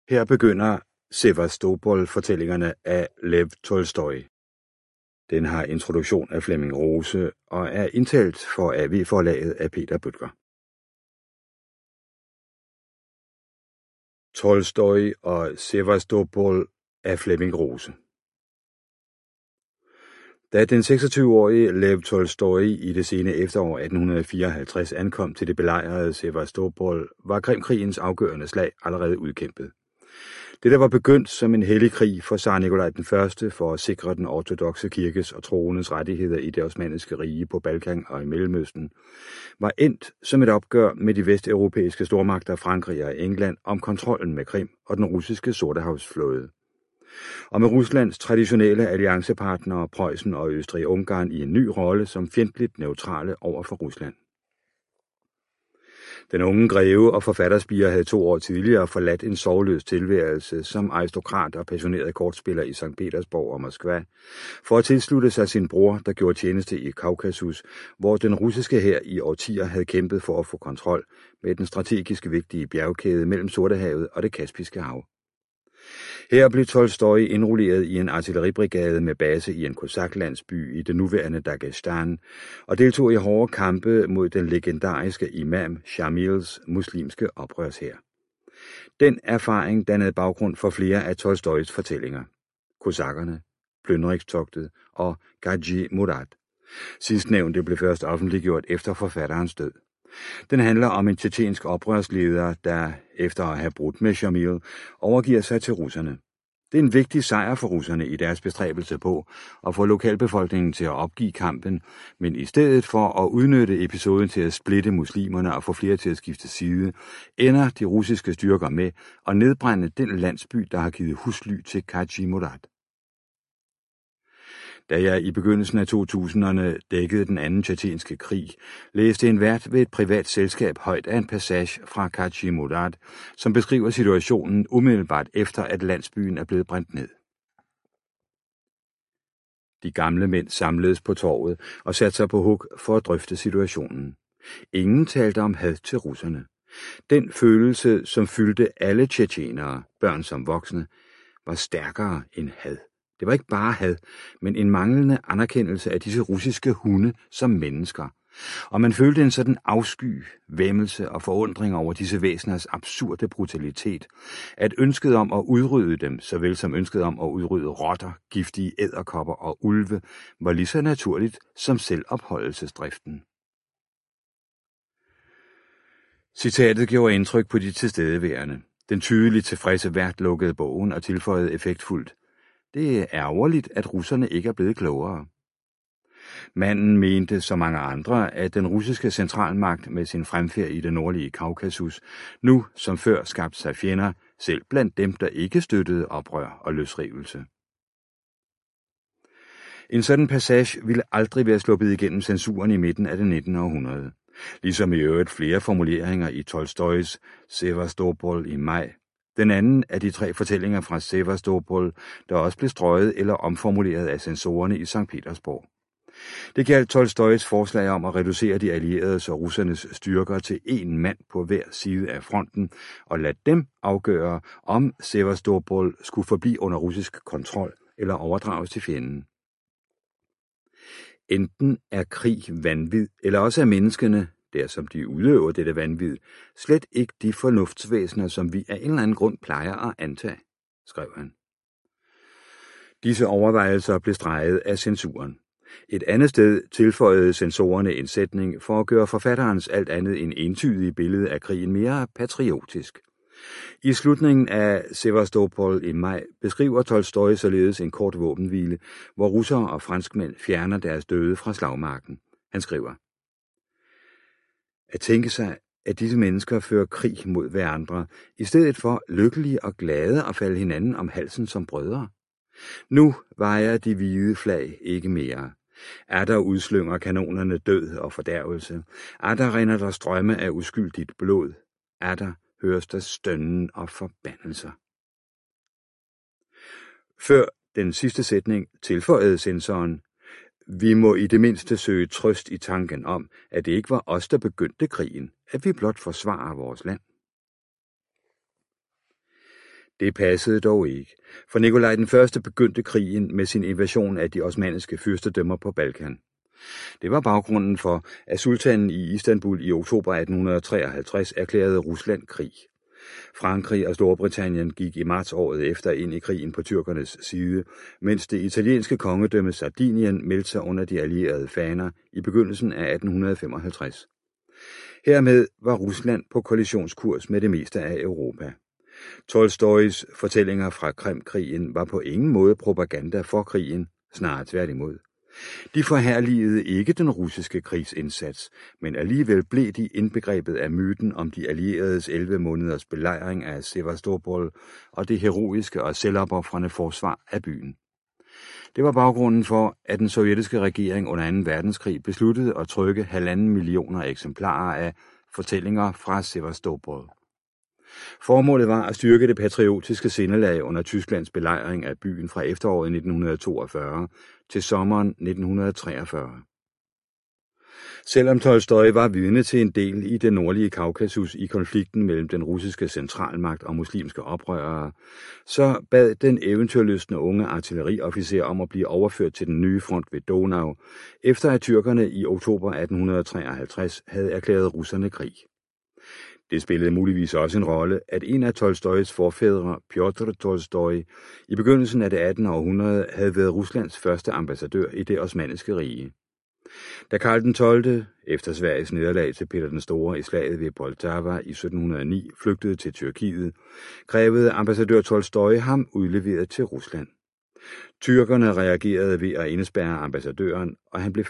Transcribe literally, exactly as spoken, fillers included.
Her begynder Sevastopol-fortællingerne af Lev Tolstoj. Den har introduktion af Flemming Rose og er indtalt for A V-forlaget af Peter Bøttger. Tolstoj og Sevastopol af Flemming Rose. Da den seksogtyve-årige Lev Tolstoj i det sene efterår atten fireoghalvtreds ankom til det belejrede Sevastopol, var Krimkrigens afgørende slag allerede udkæmpet. Det der var begyndt som en hellig krig for zar Nikolaj den første for at sikre den ortodokse kirkes og troendes rettigheder i det osmanniske rige på Balkan og i Mellemøsten, var endt som et opgør med de vesteuropæiske stormagter Frankrig og England om kontrollen med Krim og den russiske Sortehavsflåde. Og med Ruslands traditionelle alliancepartnere Preussen og Østrig-Ungarn i en ny rolle som fjendtligt neutrale over for Rusland. Den unge greve og forfatterspirer havde to år tidligere forladt en sorgløs tilværelse som aristokrat og passioneret kortspiller i Sankt Petersborg og Moskva, for at tilslutte sig sin bror, der gjorde tjeneste i Kaukasus, hvor den russiske hær i årtier havde kæmpet for at få kontrol med den strategisk vigtige bjergkæde mellem Sortehavet og det Kaspiske hav. Her blev Tolstoj indrulleret i en artilleribrigade med base i en kosaklandsby i det nuværende Dagestan og deltog i hårde kampe mod den legendariske imam Shamils muslimske oprørshær. Den erfaring dannede baggrund for flere af Tolstojs fortællinger. Kosakkerne, Plyndrikstogtet og Gaji Murad. Sidstnævnte blev først offentliggjort efter forfatterens død. Den handler om en tjetjensk oprørsleder, der efter at have brudt med Shamil, overgiver sig til russerne. Det er en vigtig sejr for russerne i deres bestræbelse på at få lokalbefolkningen til at opgive kampen, men i stedet for at udnytte episoden til at splitte muslimerne og få flere til at skifte side, ender de russiske styrker med at nedbrænde den landsby, der har givet husly til Gaji Murad. Da jeg i begyndelsen af to tusinderne dækkede den anden tjetjenske krig, læste en vært ved et privat selskab højt af en passage fra Gaji Murad, som beskriver situationen umiddelbart efter, at landsbyen er blevet brændt ned. De gamle mænd samledes på torvet og satte sig på hug for at drøfte situationen. Ingen talte om had til russerne. Den følelse, som fyldte alle tjetjenere, børn som voksne, var stærkere end had. Det var ikke bare had, men en manglende anerkendelse af disse russiske hunde som mennesker. Og man følte en sådan afsky, væmmelse og forundring over disse væseners absurde brutalitet, at ønsket om at udrydde dem, såvel som ønsket om at udrydde rotter, giftige edderkopper og ulve, var lige så naturligt som selvopholdelsesdriften. Citatet gjorde indtryk på de tilstedeværende. Den tydeligt tilfredse vært lukkede bogen og tilføjede effektfuldt: Det er ærgerligt, at russerne ikke er blevet klogere. Manden mente, som mange andre, at den russiske centralmagt med sin fremfærd i det nordlige Kaukasus nu som før skabte sig fjender, selv blandt dem, der ikke støttede oprør og løsrivelse. En sådan passage ville aldrig være sluppet igennem censuren i midten af det nittende århundrede, ligesom i øvrigt flere formuleringer i Tolstojs Sevastopol i maj. Den anden af de tre fortællinger fra Sevastopol, der også blev strøget eller omformuleret af censorerne i Sankt Petersborg. Det gjaldt Tolstojs forslag om at reducere de allieredes og russernes styrker til én mand på hver side af fronten og lade dem afgøre, om Sevastopol skulle forblive under russisk kontrol eller overdrages til fjenden. Enten er krig vanvid, eller også er menneskene, der som de udøver dette vanvid, slet ikke de fornuftsvæsener, som vi af en eller anden grund plejer at antage, skrev han. Disse overvejelser blev streget af censuren. Et andet sted tilføjede censorerne en sætning for at gøre forfatterens alt andet end entydige billede af krigen mere patriotisk. I slutningen af Sevastopol i maj beskriver Tolstoj således en kort våbenhvile, hvor russere og franskmænd fjerner deres døde fra slagmarken. Han skriver: At tænke sig, at disse mennesker fører krig mod hverandre, i stedet for lykkelige og glade at falde hinanden om halsen som brødre. Nu vejer de hvide flag ikke mere. Er der udslynger kanonerne død og fordærvelse? Er der rinder der strømme af uskyldigt blod? Er der høres der stønnen og forbandelser? Før den sidste sætning tilføjede censoren: Vi må i det mindste søge trøst i tanken om, at det ikke var os, der begyndte krigen, at vi blot forsvarer vores land. Det passede dog ikke, for Nikolaj den Første begyndte krigen med sin invasion af de osmanniske fyrstedømmer på Balkan. Det var baggrunden for, at sultanen i Istanbul i oktober atten treoghalvtreds erklærede Rusland krig. Frankrig og Storbritannien gik i marts året efter ind i krigen på tyrkernes side, mens det italienske kongedømme Sardinien meldte sig under de allierede faner i begyndelsen af atten femoghalvtreds. Hermed var Rusland på kollisionskurs med det meste af Europa. Tolstojs fortællinger fra Krimkrigen var på ingen måde propaganda for krigen, snarere tværtimod. De forherligede ikke den russiske krigsindsats, men alligevel blev de indbegrebet af myten om de allieredes elleve måneders belejring af Sevastopol og det heroiske og selvopofrende forsvar af byen. Det var baggrunden for, at den sovjetiske regering under anden verdenskrig besluttede at trykke halvanden millioner eksemplarer af fortællinger fra Sevastopol. Formålet var at styrke det patriotiske sindelag under Tysklands belejring af byen fra efteråret nitten toogfyrre til sommeren nitten treogfyrre. Selvom Tolstoj var vidne til en del i det nordlige Kaukasus i konflikten mellem den russiske centralmagt og muslimske oprørere, så bad den eventyrlystne unge artilleriofficer om at blive overført til den nye front ved Donau, efter at tyrkerne i oktober atten treoghalvtreds havde erklæret russerne krig. Det spillede muligvis også en rolle, at en af Tolstojs forfædre, Pjotr Tolstoj, i begyndelsen af det attende århundrede havde været Ruslands første ambassadør i det osmanniske rige. Da Karl den tolvte, efter Sveriges nederlag til Peter den Store i slaget ved Poltava i sytten hundrede og ni, flygtede til Tyrkiet, krævede ambassadør Tolstoj ham udleveret til Rusland. Tyrkerne reagerede ved at indespærre ambassadøren, og han blev